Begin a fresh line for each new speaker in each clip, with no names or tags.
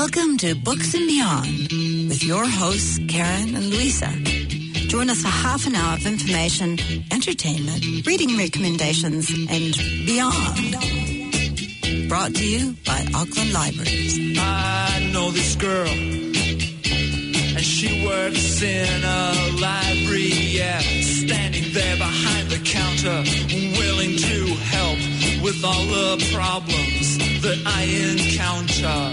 Welcome to Books and Beyond with your hosts, Karen and Louisa. Join us for half an hour of information, entertainment, reading recommendations, and beyond. Brought to you by Auckland Libraries.
I know this girl, and she works in a library, yeah, standing there behind the counter, willing to help with all the problems that I encounter.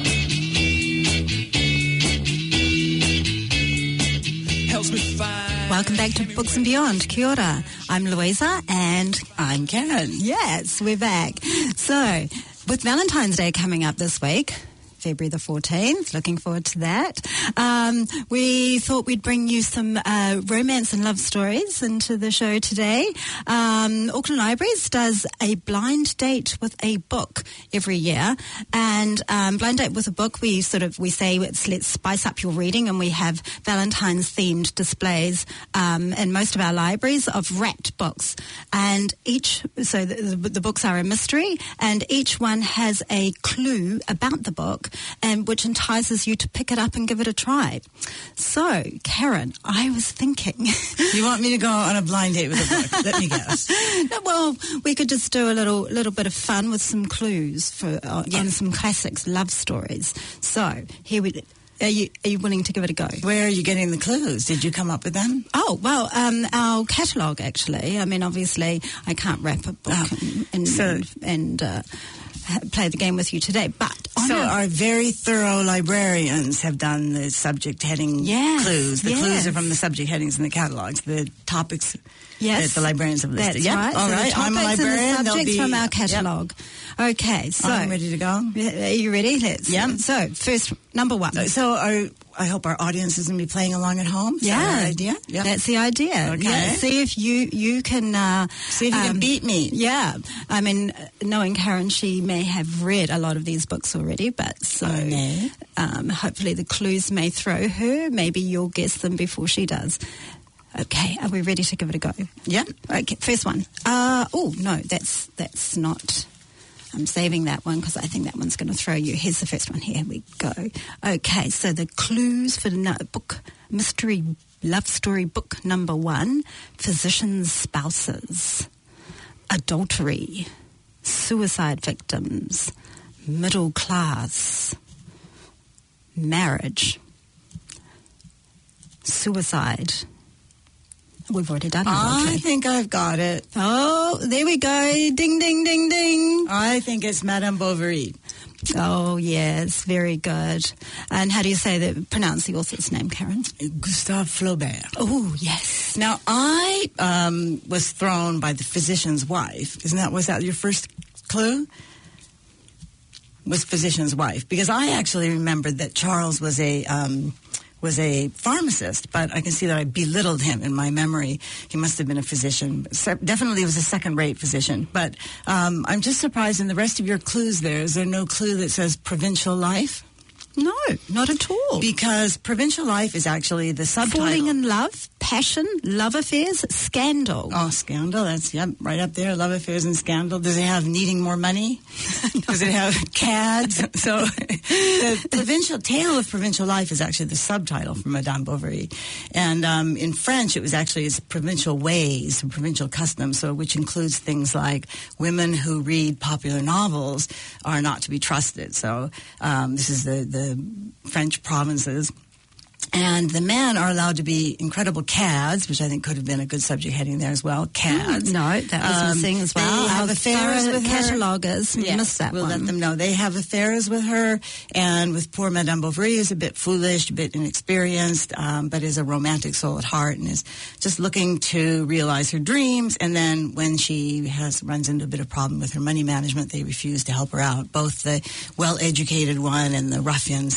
Helps me find.
Welcome back to Books and Beyond. Kia ora. I'm Louisa and
I'm Karen.
yes, we're back. So, with Valentine's Day coming up this week, February the 14th, looking forward to that. We thought we'd bring you some romance and love stories into the show today. Auckland Libraries does a blind date with a book every year, and blind date with a book, we say let's spice up your reading, and we have Valentine's themed displays in most of our libraries of wrapped books, and the books are a mystery, and each one has a clue about the book, and which entices you to pick it up and give it a try. So, Karen, I was thinking...
You want me to go on a blind date with a book? Let me guess.
No, well, we could just do a little bit of fun with some clues on some classics, love stories. So, here we... Are you willing to give it a go?
Where are you getting the clues? Did you come up with them?
Oh, well, our catalogue, actually. I mean, obviously, I can't wrap a book and play the game with you today, but...
our very thorough librarians have done the subject heading clues. The clues are from the subject headings in the catalogues, the topics that the librarians have listed.
That's right.
All right, I'm a librarian.
And the subjects from our catalogue. Yep. Okay, so...
I'm ready to go.
Are you ready? So, first, number one.
I hope our audience is going to be playing along at home. Is that the idea? Yep.
That's the idea.
Okay.
Yeah, see if you can...
see if you can beat me.
Yeah. I mean, knowing Karen, she may have read a lot of these books already, but so hopefully the clues may throw her. Maybe you'll guess them before she does. Okay, are we ready to give it a go?
Yeah.
Okay, first one. No, that's not... I'm saving that one because I think that one's going to throw you. Here's the first one. Here we go. Okay, so the clues for book mystery love story book number 1: physicians' spouses, adultery, suicide victims, middle class, marriage, suicide. We've already done it.
I think I've got it.
Oh, there we go. Ding, ding, ding, ding.
I think it's Madame Bovary.
Oh, yes. Very good. And how do you pronounce the author's name, Karen?
Gustave Flaubert.
Oh, yes.
Now, I was thrown by the physician's wife. Was that your first clue? Was physician's wife. Because I actually remembered that Charles was a pharmacist, but I can see that I belittled him in my memory. He must have been a physician. Definitely was a second-rate physician. But I'm just surprised in the rest of your clues there. Is there no clue that says provincial life?
No, not at all.
Because provincial life is actually the subtitle.
Falling in love, passion, love affairs, scandal.
Oh, scandal. That's, right up there. Love affairs and scandal. Does it have needing more money? Does it have cads? So the tale of provincial life is actually the subtitle for Madame Bovary. And in French, it was actually its provincial ways, provincial customs, which includes things like women who read popular novels are not to be trusted. So this is the French provinces. And the men are allowed to be incredible cads, which I think could have been a good subject heading there as well. Cads.
No, that was missing as well.
They have affairs with her.
Cataloguers missed that
we'll
one.
let them know. They have affairs with her, and with poor Madame Bovary, is a bit foolish, a bit inexperienced, but is a romantic soul at heart and is just looking to realize her dreams. And then when she runs into a bit of problem with her money management, they refuse to help her out. Both the well-educated one and the ruffian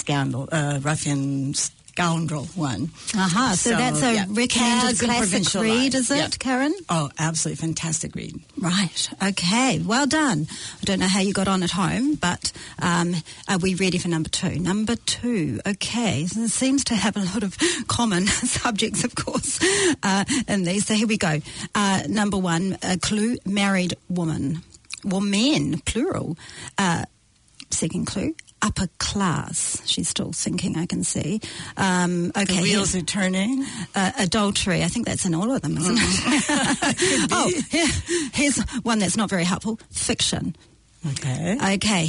scoundrel one.
Aha, so that's a recommended classic read, is it, Karen?
Oh, absolutely fantastic read.
Right, okay, well done. I don't know how you got on at home, but are we ready for number 2? Number 2, okay, so it seems to have a lot of common subjects, of course, in these. So here we go. Number 1, a clue, married woman. Women, plural. Second clue, upper class. She's still thinking, I can see.
The wheels are turning.
Adultery. I think that's in all of them, isn't it? Here's one that's not very helpful. Fiction. Okay.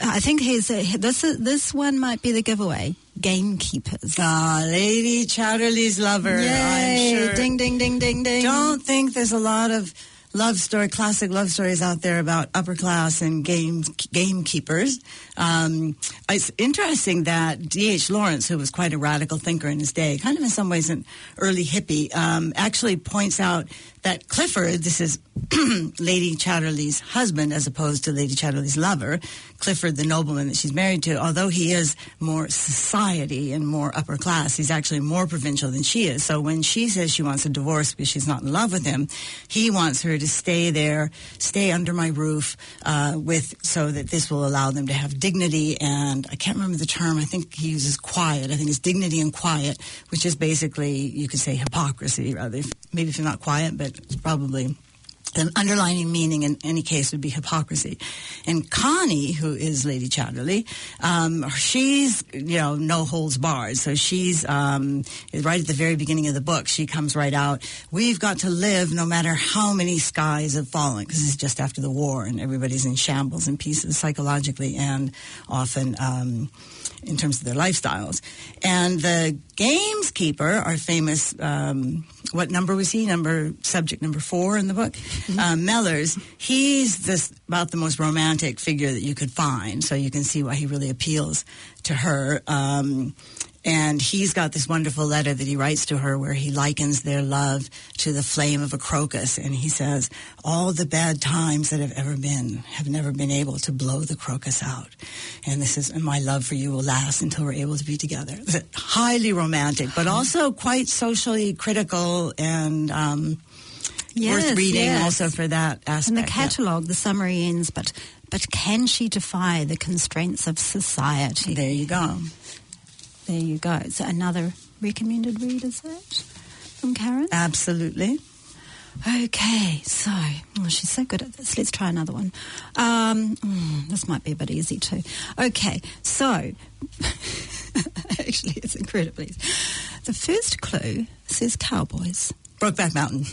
This one might be the giveaway. Gamekeepers.
Lady Chatterley's Lover.
Yay.
I'm sure.
Ding, ding, ding, ding, ding.
Don't think there's a lot of classic love stories out there about upper class and gamekeepers. It's interesting that D.H. Lawrence, who was quite a radical thinker in his day, kind of in some ways an early hippie, actually points out that Clifford, this is Lady Chatterley's husband as opposed to Lady Chatterley's lover, Clifford, the nobleman that she's married to, although he is more society and more upper class, he's actually more provincial than she is. So when she says she wants a divorce because she's not in love with him, he wants her to stay there, stay under my roof, so that this will allow them to have dignity, and I can't remember the term, I think he uses quiet. I think it's dignity and quiet, which is basically, you could say, hypocrisy, rather. Maybe if you're not quiet, but it's probably an underlining meaning in any case would be hypocrisy. And Connie, who is Lady Chatterley, she's, no holds barred. So she's right at the very beginning of the book, she comes right out. We've got to live no matter how many skies have fallen, because it's just after the war and everybody's in shambles and pieces psychologically and often in terms of their lifestyles. And the gameskeeper, our famous, what number was he? Subject number 4 in the book. Mellors, he's about the most romantic figure that you could find, so you can see why he really appeals to her. And he's got this wonderful letter that he writes to her where he likens their love to the flame of a crocus. And he says, all the bad times that have ever been have never been able to blow the crocus out. And my love for you will last until we're able to be together. It's highly romantic, but also quite socially critical and worth reading also for that aspect.
In the catalogue, the summary ends, but can she defy the constraints of society?
There you go.
There you go. So another recommended read, is that from Karen?
Absolutely.
Okay, so she's so good at this. Let's try another one. This might be a bit easy too. Okay, so actually it's incredibly easy. The first clue says cowboys.
Brokeback Mountain.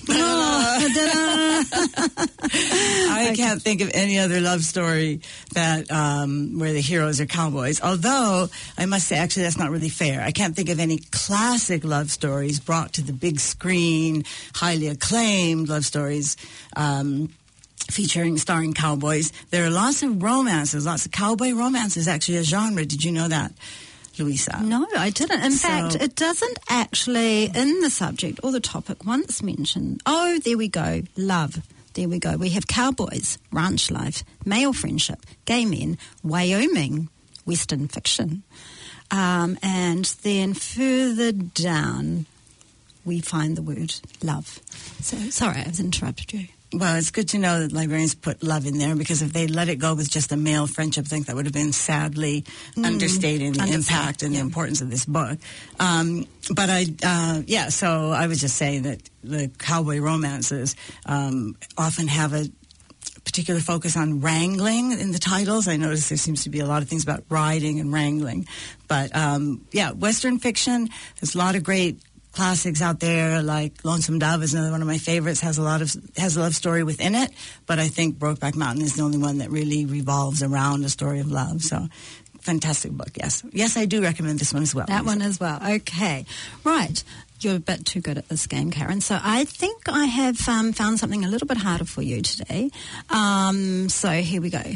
I can't think of any other love story that where the heroes are cowboys. Although, I must say, actually, that's not really fair. I can't think of any classic love stories brought to the big screen, highly acclaimed love stories starring cowboys. There are lots of romances, lots of cowboy romances, actually, a genre. Did you know that, Louisa?
No, I didn't. In fact, it doesn't actually, in the subject or the topic, once mention. Oh, there we go. Love. There we go. We have cowboys, ranch life, male friendship, gay men, Wyoming, Western fiction. And then further down, we find the word love. So, sorry, I've interrupted you.
Well, it's good to know that librarians put love in there, because if they let it go with just a male friendship, I think that would have been sadly understating the impact and the importance of this book. So I was just saying that the cowboy romances often have a particular focus on wrangling in the titles. I notice there seems to be a lot of things about riding and wrangling. But, Western fiction, there's a lot of great classics out there, like Lonesome Dove is another one of my favorites, has a love story within it, but I think Brokeback Mountain is the only one that really revolves around a story of love. So, fantastic book, yes. Yes, I do recommend this one as well.
That one as well, okay. Right, you're a bit too good at this game, Karen, so I think I have found something a little bit harder for you today. So here we go.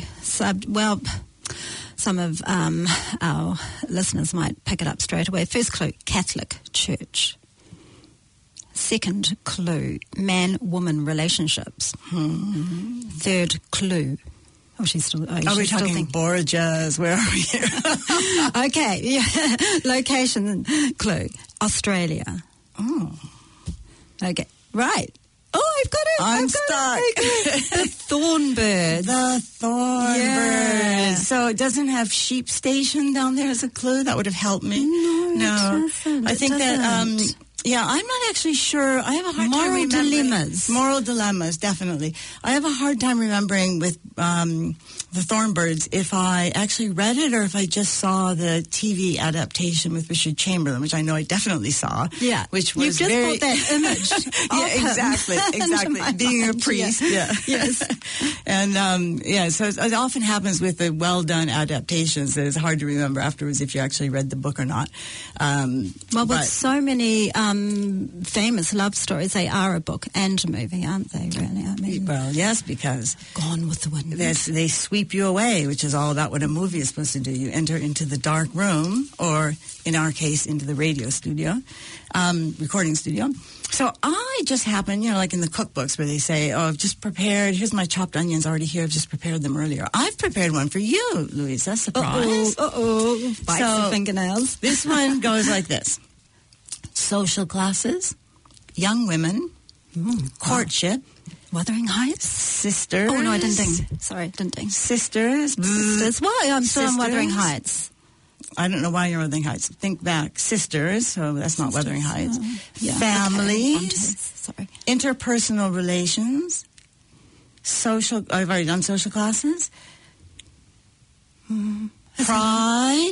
Some of our listeners might pick it up straight away. First clue, Catholic Church. Second clue, man-woman relationships. Third clue. Oh, she's still...
Are we talking Borgias? Where are we here?
Okay, yeah. Location clue, Australia.
Oh.
Okay, right. Oh, I've got it.
I'm stuck.
The Thornbirds.
The Thornbirds.
Yeah.
So it doesn't have Sheep Station down there as a clue? That would have helped me.
No, it doesn't.
I think that Yeah, I'm not actually sure. I have a hard time
Moral
remembering.
dilemmas.
Moral dilemmas, definitely. I have a hard time remembering with the Thornbirds if I actually read it or if I just saw the TV adaptation with Richard Chamberlain, which I know I definitely saw.
Yeah.
Which was
You've just
very...
brought that image of
Yeah,
him
exactly.
into my
Being a
mind.
priest, yeah.
Yes.
And, so it often happens with the well-done adaptations that it's hard to remember afterwards if you actually read the book or not.
Well, with so many famous love stories, they are a book and a movie, aren't they, really? I mean,
Well, yes, because
Gone with the Wind.
they sweep you away, which is all about what a movie is supposed to do. You enter into the dark room, or in our case, into the radio studio, recording studio. So I just happen, like in the cookbooks where they say, oh, I've just prepared, here's my chopped onions already here, I've just prepared them earlier. I've prepared one for you, Louisa. Surprise.
Bites the fingernails.
This one goes like this. Social classes, young women, courtship,
Wuthering Heights?
sisters.
Oh, no, I didn't ding. Sorry, didn't ding.
Sisters.
Sisters. Why? I'm still on Wuthering
Sisters.
Heights.
I don't know why you're Wuthering Heights. Think back. Sisters, so that's not Wuthering Heights.
Yeah,
Families,
okay. Sorry.
interpersonal relations, social, I've already done social classes, pride,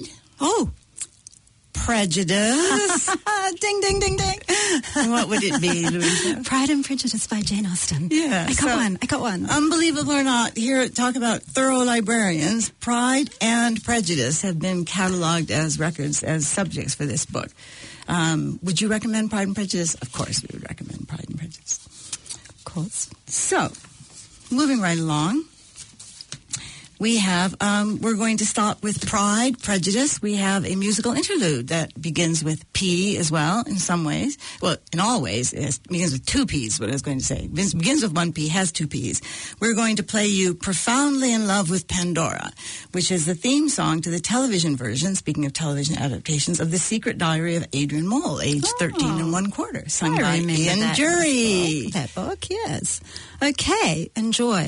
prejudice.
Ding, ding, ding, ding.
What would it be, Louisa?
Pride and Prejudice by Jane Austen.
Yeah,
I got one.
Unbelievable or not, here talk about thorough librarians. Pride and Prejudice have been cataloged as records, as subjects for this book. Would you recommend Pride and Prejudice? Of course we would recommend Pride and Prejudice.
Of course.
So, moving right along, we have, we're going to stop with Pride, Prejudice. We have a musical interlude that begins with P as well, in some ways. Well, in all ways, it begins with two Ps, what I was going to say. It begins with one P, has two Ps. We're going to play you Profoundly in Love with Pandora, which is the theme song to the television version, speaking of television adaptations, of The Secret Diary of Adrian Mole, age 13 and 1/4, sung by Ian Jury.
That book, yes. Okay, enjoy.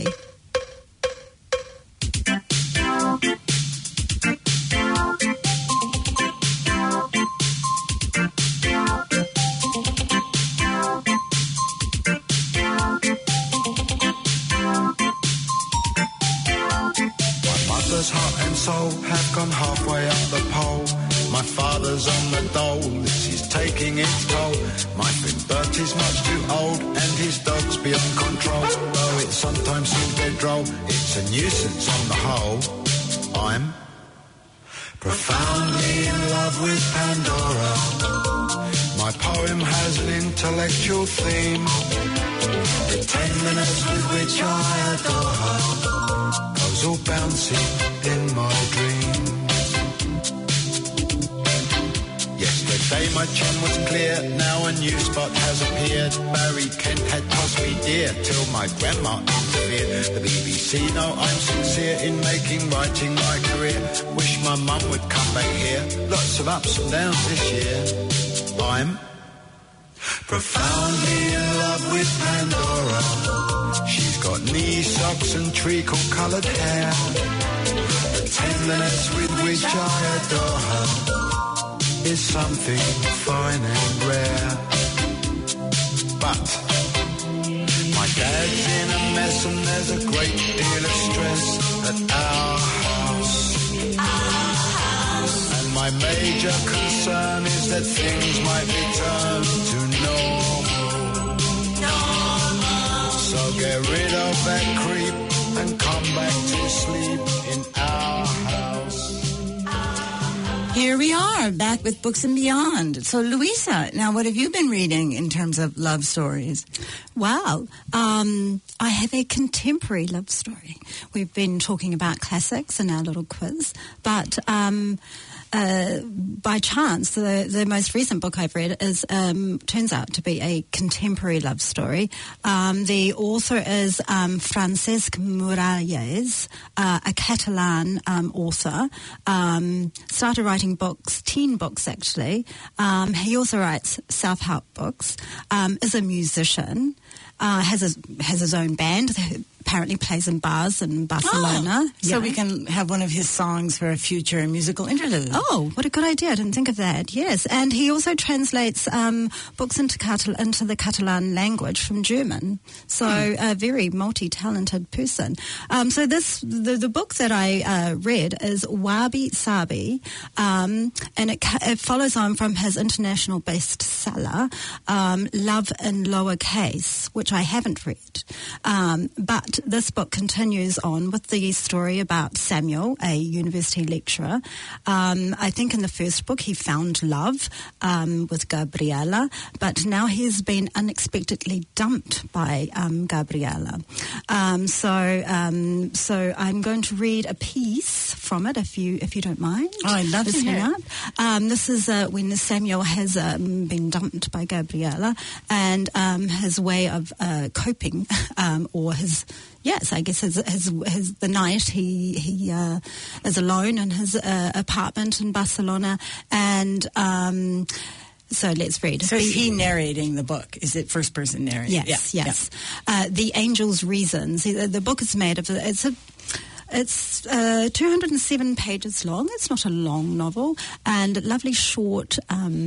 Mother's heart and soul have gone halfway up the pole. My father's on the dole, this is taking its toll. My friend Bertie's much too old, and his dog's beyond control. Though it sometimes seems dead droll, it's a nuisance on the whole. I'm profoundly in love with Pandora. My poem has an intellectual theme. The tenderness with which I adore her goes all bouncing in my dreams. Yesterday my chin was clear, now a new spot has appeared. Barry Kent had tossed me dear till my grandma interfered. The BBC know I'm sincere in making writing my career. Wish my mum would come back here, lots of ups and downs this year. I'm profoundly in love with Pandora. She's got knee socks and treacle-coloured hair. The tenderness with which I adore her is something fine and rare. But my dad's in a mess and there's a great deal of stress at our house. And my major concern is that things might return to normal. So get rid of that creep and come back to sleep in our house.
Here we are, back with Books and Beyond. So, Louisa, now what have you been reading in terms of love stories?
Well, I have a contemporary love story. We've been talking about classics in our little quiz, but by chance, the most recent book I've read is turns out to be a contemporary love story. The author is Francesc Miralles, a Catalan author. Started writing books, teen books actually. He also writes self-help books. Is a musician. Has his own band. apparently plays in bars in Barcelona.
So we can have one of his songs for a future musical interlude.
Oh, what a good idea. I didn't think of that. Yes. And he also translates books into the Catalan language from German. So a very multi-talented person. So the book that I read is Wabi Sabi, and it follows on from his international bestseller, Love in Lowercase, which I haven't read. But this book continues on with the story about Samuel, a university lecturer. I think in the first book he found love with Gabriela, but now he's been unexpectedly dumped by Gabriela. So I'm going to read a piece from it, if you don't mind.
Oh, I'd love to hear it.
This is when Samuel has been dumped by Gabriela, and his way of coping, or his. Yes, I guess his the night he is alone in his apartment in Barcelona, and so let's read.
So is he narrating the book? Is it first person narrating?
Yes. The Angel's Reasons. The book is made of It's 207 pages long. It's not a long novel, and lovely short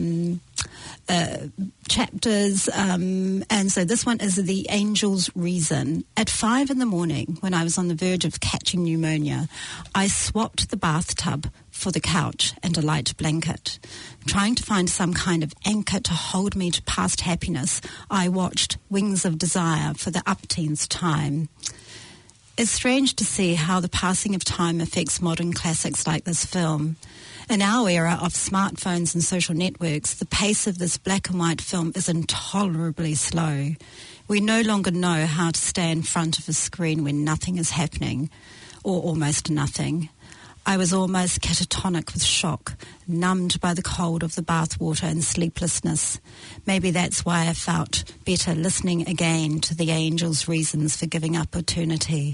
chapters. And so this one is The Angel's Reason. At 5 a.m, when I was on the verge of catching pneumonia, I swapped the bathtub for the couch and a light blanket. Trying to find some kind of anchor to hold me to past happiness, I watched Wings of Desire for the upteenth time. It's strange to see how the passing of time affects modern classics like this film. In our era of smartphones and social networks, the pace of this black and white film is intolerably slow. We no longer know how to stay in front of a screen when nothing is happening, or almost nothing. I was almost catatonic with shock, numbed by the cold of the bathwater and sleeplessness. Maybe that's why I felt better listening again to the Angel's Reasons for Giving Up Eternity.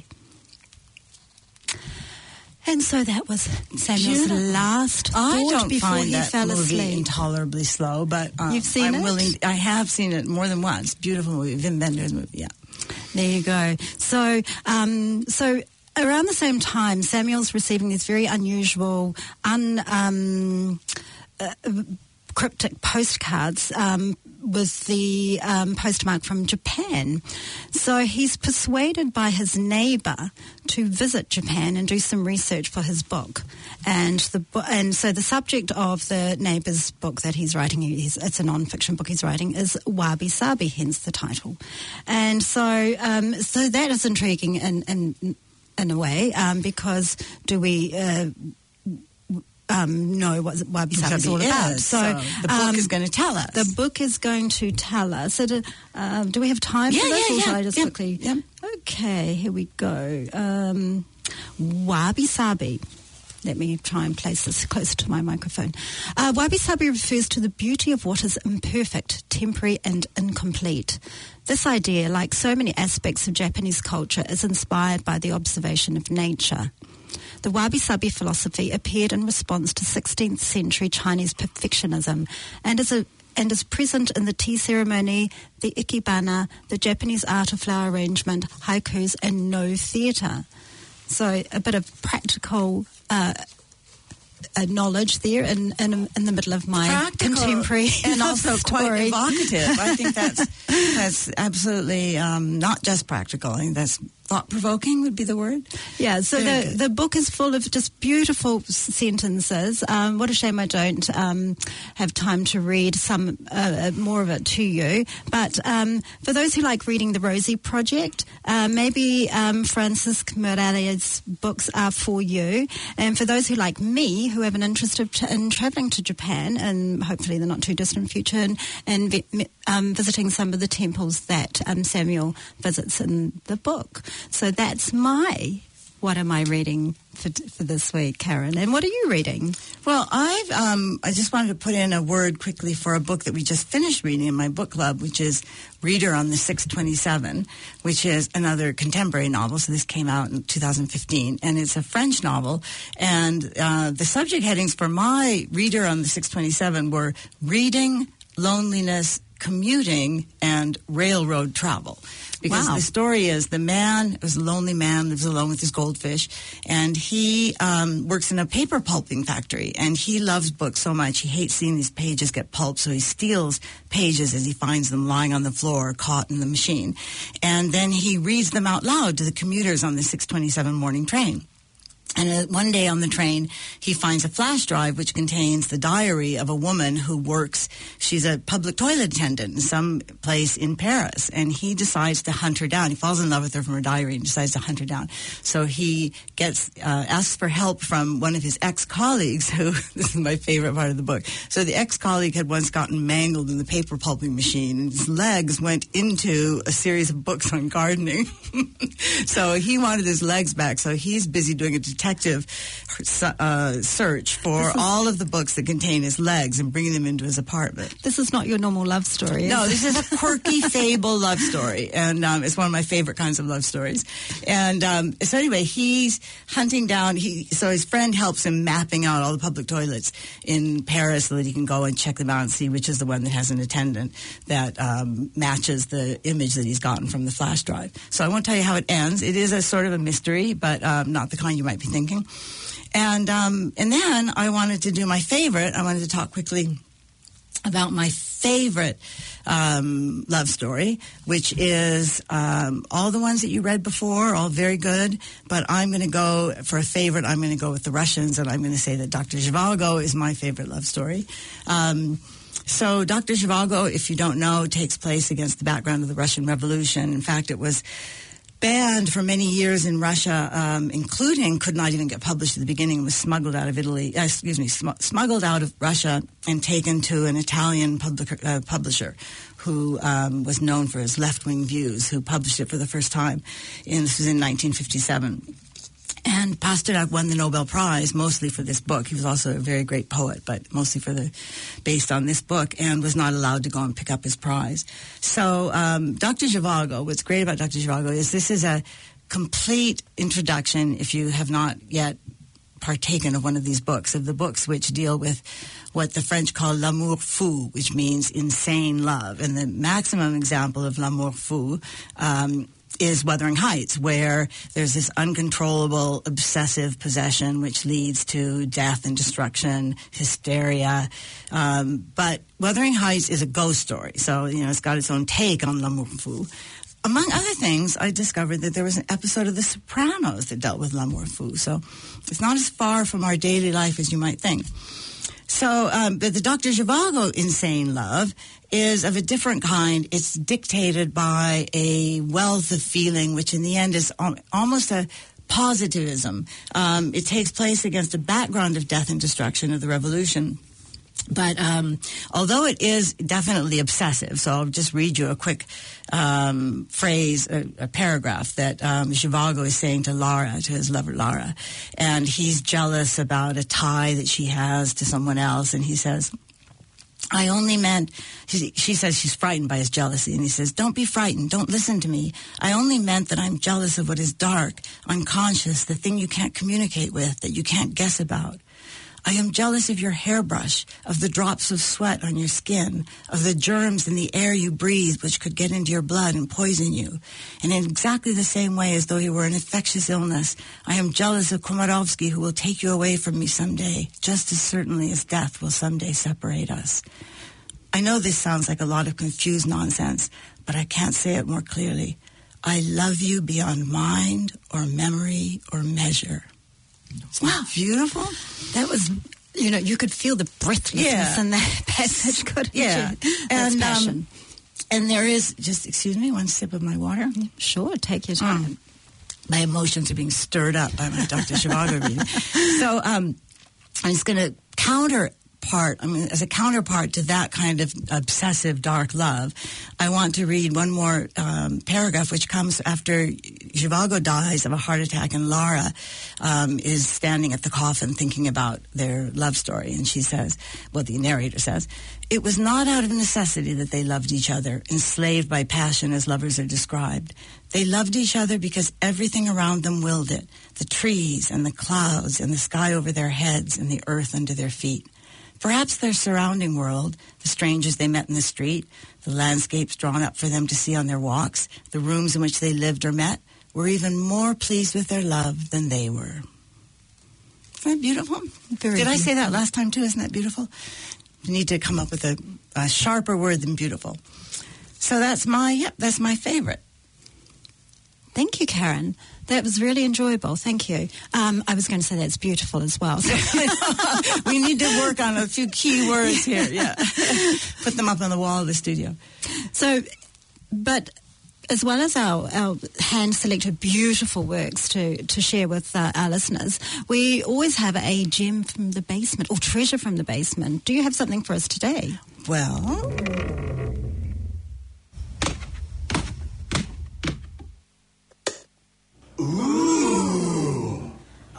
And so that was Samuel's last thought before he fell asleep.
Movie intolerably slow, but
you've seen it?
I have seen it more than once. Beautiful movie, Wim Wenders movie. Yeah,
there you go. So, around the same time, Samuel's receiving these very unusual, cryptic postcards with the postmark from Japan. So he's persuaded by his neighbour to visit Japan and do some research for his book. And so the subject of the neighbour's book that he's writing, it's a non-fiction book he's writing, is Wabi Sabi, hence the title. And so that is intriguing in a way, because do we know what Wabi Sabi is all about?
So the book is going to tell us.
The book is going to tell us. So do we have time for this? Or shall I just quickly?
Yeah.
Okay, here we go. Wabi Sabi. Let me try and place this closer to my microphone. Wabi Sabi refers to the beauty of what is imperfect, temporary and incomplete. This idea, like so many aspects of Japanese culture, is inspired by the observation of nature. The Wabi Sabi philosophy appeared in response to 16th century Chinese perfectionism and is present in the tea ceremony, the ikebana, the Japanese art of flower arrangement, haikus, and no theatre. So a bit of practical knowledge there in the middle of my
practical
contemporary
and also
story.
Quite evocative. I think that's absolutely not just practical. I think that's thought-provoking would be the word.
Yeah, so the book is full of just beautiful sentences. What a shame I don't have time to read some more of it to you. But for those who like reading The Rosie Project, maybe Francisco Morales' books are for you. And for those who like me, who have an interest in travelling to Japan, and hopefully the not-too-distant future, and visiting some of the temples that Samuel visits in the book. So that's what am I reading for this week, Karen? And what are you reading?
Well, I just wanted to put in a word quickly for a book that we just finished reading in my book club, which is Reader on the 627, which is another contemporary novel. So this came out in 2015, and it's a French novel. And the subject headings for my Reader on the 627 were reading, loneliness, commuting and railroad travel. Because the story is the man was a lonely man, lives alone with his goldfish, and he works in a paper pulping factory. And he loves books so much, he hates seeing these pages get pulped, so he steals pages as he finds them lying on the floor, caught in the machine. And then he reads them out loud to the commuters on the 6:27 morning train. And one day on the train, he finds a flash drive which contains the diary of a woman who works. She's a public toilet attendant in some place in Paris. And he decides to hunt her down. He falls in love with her from her diary and decides to hunt her down. So he asks for help from one of his ex-colleagues who, this is my favorite part of the book. So the ex-colleague had once gotten mangled in the paper pulping machine, and his legs went into a series of books on gardening. So he wanted his legs back. So he's busy doing a detective search for all of the books that contain his legs and bringing them into his apartment.
This is not your normal love story.
No, this is a quirky fable love story, and it's one of my favorite kinds of love stories. And so anyway, he's hunting down. So his friend helps him mapping out all the public toilets in Paris so that he can go and check them out and see which is the one that has an attendant that matches the image that he's gotten from the flash drive. So I won't tell you how it ends. It is a sort of a mystery, but not the kind you might be thinking. And then I wanted to do my favorite. I wanted to talk quickly about my favorite love story, which is all the ones that you read before, all very good. But I'm going to go for a favorite. I'm going to go with the Russians, and I'm going to say that Dr. Zhivago is my favorite love story. So Dr. Zhivago, if you don't know, takes place against the background of the Russian Revolution. In fact, it was banned for many years in Russia, including could not even get published at the beginning. It was smuggled out of smuggled out of Russia and taken to an Italian publisher who was known for his left-wing views, who published it for the first time. This was in 1957. And Pasternak won the Nobel Prize mostly for this book. He was also a very great poet, but mostly based on this book, and was not allowed to go and pick up his prize. So Dr. Zhivago, what's great about Dr. Zhivago is this is a complete introduction, if you have not yet partaken of one of these books, of the books which deal with what the French call l'amour fou, which means insane love. And the maximum example of l'amour fou is Wuthering Heights, where there's this uncontrollable, obsessive possession which leads to death and destruction, hysteria. But Wuthering Heights is a ghost story, so it's got its own take on l'amour fou. Among other things, I discovered that there was an episode of The Sopranos that dealt with l'amour fou, so it's not as far from our daily life as you might think. So, but the Dr. Zhivago insane love is of a different kind. It's dictated by a wealth of feeling, which in the end is almost a positivism. It takes place against a background of death and destruction of the revolution. But although it is definitely obsessive, so I'll just read you a quick phrase, a paragraph that Zhivago is saying to Lara, to his lover Lara. And he's jealous about a tie that she has to someone else. And he says, I only meant, she says she's frightened by his jealousy. And he says, don't be frightened. Don't listen to me. I only meant that I'm jealous of what is dark, unconscious, the thing you can't communicate with, that you can't guess about. I am jealous of your hairbrush, of the drops of sweat on your skin, of the germs in the air you breathe which could get into your blood and poison you. And in exactly the same way as though he were an infectious illness, I am jealous of Komarovsky, who will take you away from me someday, just as certainly as death will someday separate us. I know this sounds like a lot of confused nonsense, but I can't say it more clearly. I love you beyond mind or memory or measure.
Wow.
Beautiful.
That was, you could feel the breathlessness in that passage. Couldn't you? That's passion.
And there is, just, excuse me, one sip of my water.
Sure, take your time.
My emotions are being stirred up by my Dr. Zhivago reading. So I'm just going to as a counterpart to that kind of obsessive dark love, I want to read one more paragraph, which comes after Zhivago dies of a heart attack, and Lara is standing at the coffin thinking about their love story. And she says, the narrator says, it was not out of necessity that they loved each other, enslaved by passion as lovers are described. They loved each other because everything around them willed it, the trees and the clouds and the sky over their heads and the earth under their feet. Perhaps their surrounding world, the strangers they met in the street, the landscapes drawn up for them to see on their walks, the rooms in which they lived or met, were even more pleased with their love than they were. Isn't that beautiful? Did I say that last time too? Isn't that beautiful? You need to come up with a sharper word than beautiful. So that's my favorite.
Thank you, Karen. That was really enjoyable. Thank you. I was going to say that's beautiful as well. So.
We need to work on a few key words here. Yeah. Put them up on the wall of the studio.
So, but as well as our hand-selected beautiful works to share with our listeners, we always have a gem from the basement or treasure from the basement. Do you have something for us today?
Well...
Ooh.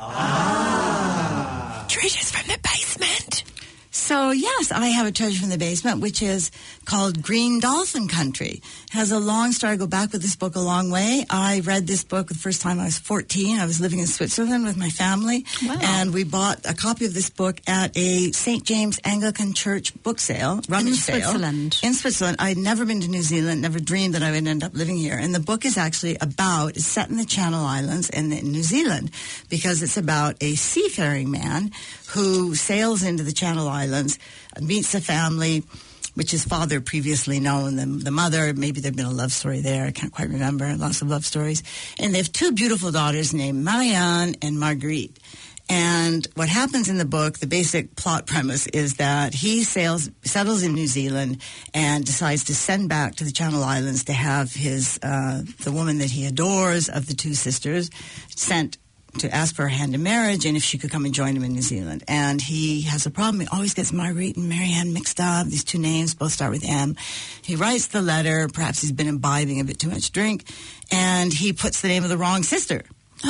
Ah.
Treasures from the basement.
So, yes, I have a treasure from the basement, which is called Green Dolphin Country. It has a long story. I go back with this book a long way. I read this book the first time I was 14. I was living in Switzerland with my family.
Wow.
And we bought a copy of this book at a St. James Anglican Church book sale, rummage sale.
Switzerland.
In Switzerland. I'd never been to New Zealand, never dreamed that I would end up living here. And the book is actually it's set in the Channel Islands and in New Zealand, because it's about a seafaring man who sails into the Channel Islands, meets a family, which his father previously known, the mother, maybe there'd been a love story there, I can't quite remember, lots of love stories. And they have two beautiful daughters named Marianne and Marguerite. And what happens in the book, the basic plot premise is that he settles in New Zealand and decides to send back to the Channel Islands to have the woman that he adores of the two sisters sent to ask for her hand in marriage and if she could come and join him in New Zealand. And he has a problem. He always gets Marguerite and Marianne mixed up. These two names both start with M. He writes the letter. Perhaps he's been imbibing a bit too much drink. And he puts the name of the wrong sister.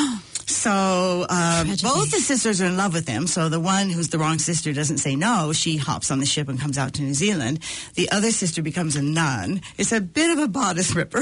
So both the sisters are in love with him. So the one who's the wrong sister doesn't say no. She hops on the ship and comes out to New Zealand. The other sister becomes a nun. It's a bit of a bodice ripper.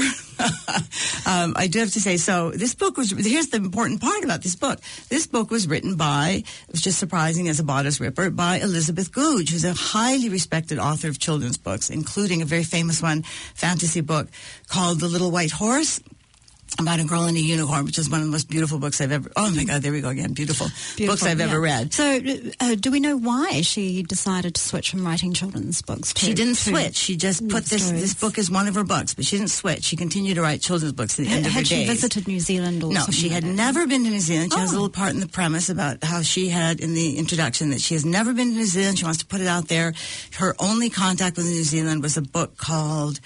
I do have to say, so this book here's the important part about this book. This book was written by, it was just surprising as a bodice ripper, by Elizabeth Goudge, who's a highly respected author of children's books, including a very famous one, fantasy book called The Little White Horse, about a girl and a unicorn, which is one of the most beautiful books I've ever... Oh, my God, there we go again. Beautiful books I've ever read.
So do we know why she decided to switch from writing children's books to...
She didn't switch. She just put this book is one of her books, but she didn't switch. She continued to write children's books at the end of her days.
Had she visited New Zealand or something?
No, she had never been to New Zealand. She has a little part in the premise about how she had in the introduction that she has never been to New Zealand. She wants to put it out there. Her only contact with New Zealand was a book called...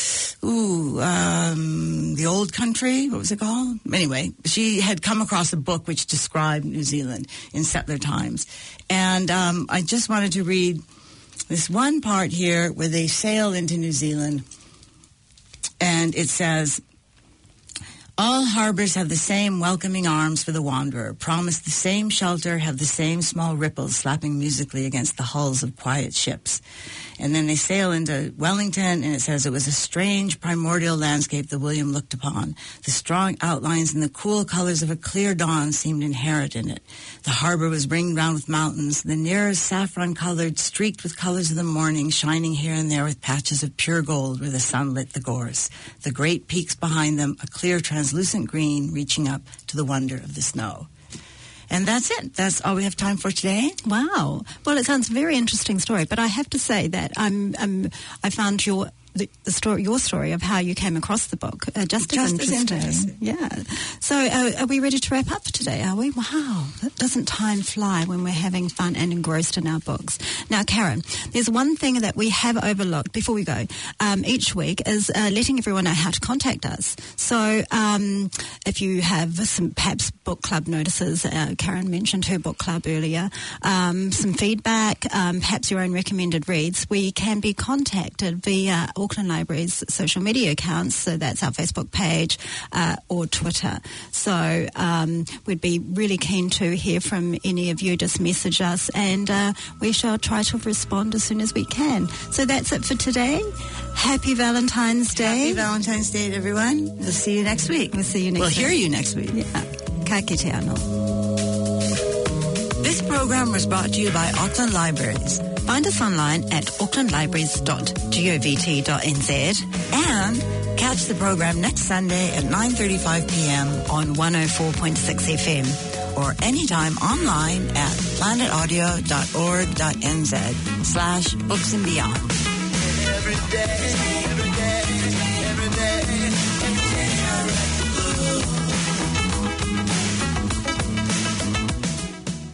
The Old Country. What was it called? Anyway, she had come across a book which described New Zealand in settler times. And I just wanted to read this one part here where they sail into New Zealand. And it says, all harbors have the same welcoming arms for the wanderer, promise the same shelter, have the same small ripples slapping musically against the hulls of quiet ships. And then they sail into Wellington, and it says it was a strange primordial landscape that William looked upon. The strong outlines and the cool colors of a clear dawn seemed inherent in it. The harbor was ringed round with mountains, the nearest saffron-colored, streaked with colors of the morning, shining here and there with patches of pure gold where the sun lit the gorse. The great peaks behind them, a clear translucent green reaching up to the wonder of the snow. And that's it. That's all we have time for today.
Wow. Well, it sounds a very interesting story, but I have to say that I found your story of how you came across the book just as interesting. Yeah. So are we ready to wrap up for today, are we? Wow. Doesn't time fly when we're having fun and engrossed in our books? Now, Karen, there's one thing that we have overlooked before we go each week is letting everyone know how to contact us. So if you have some perhaps book club notices, Karen mentioned her book club earlier, some feedback, perhaps your own recommended reads, we can be contacted via Auckland Library's social media accounts, so that's our Facebook page or Twitter. So we'd be really keen to hear from any of you. Just message us and we shall try to respond as soon as we can. So that's it for today. Happy Valentine's Day.
Happy Valentine's Day, everyone. We'll see you next week.
We'll see you next week.
We'll hear you next week.
Yeah. Ka kite anō.
This program was brought to you by Auckland Libraries.
Find us online at aucklandlibraries.govt.nz
And catch the program next Sunday at 9:35 p.m.
on 104.6 FM.
or anytime online at planetaudio.org.nz/books and beyond.
Every day.